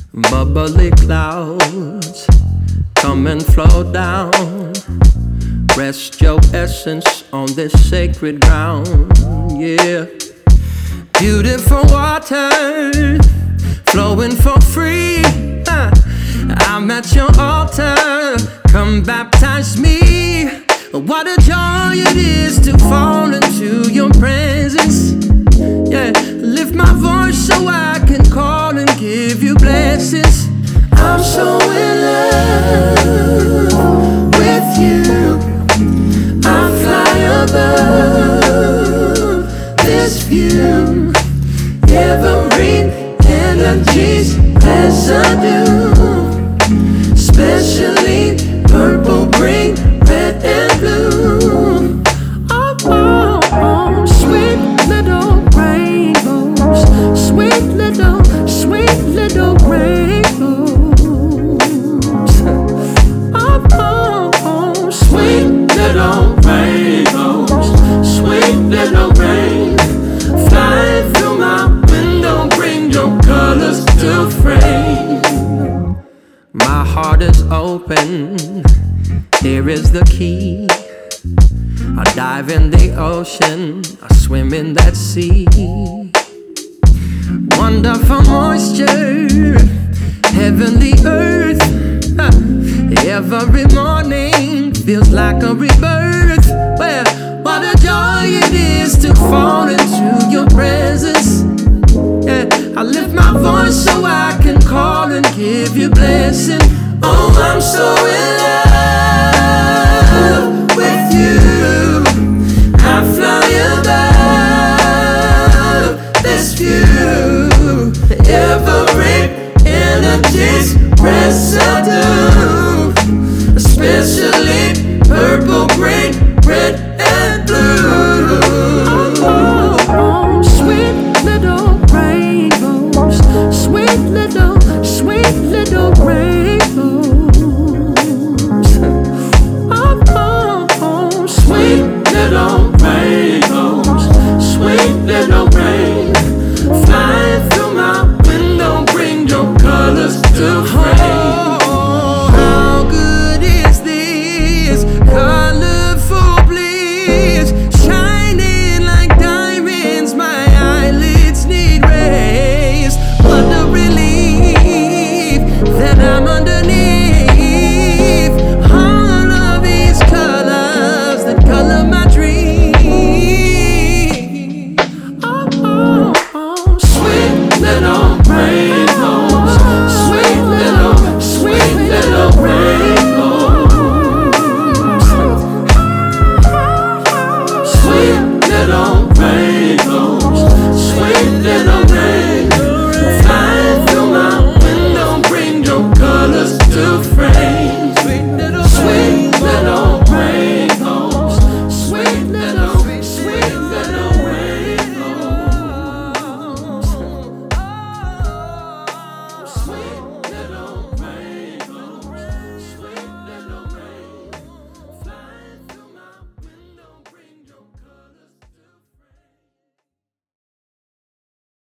Bubbly clouds come and flow down. Rest your essence on this sacred ground. Yeah, beautiful water flowing for free. I'm at your altar, come baptize me. What a joy it is to fall into your presence. Yeah, lift my voice so I can call and give you blessings. I'm so in love with you. I fly above this view. Every energy's residue, especially purple, green, red, and blue. Oh, oh, oh, sweet little rainbows, sweet little rainbows. Oh, oh, oh, sweet little rainbows, sweet little rain. Fly through my window, bring your colors to frame. My heart is open, here is the key. I dive in the ocean, I swim in that sea. Wonderful moisture, heavenly earth. Every morning feels like a rebirth. Well, what a joy it is to fall into your presence. Yeah, I lift my voice so I can call and give you blessing. Oh, I'm so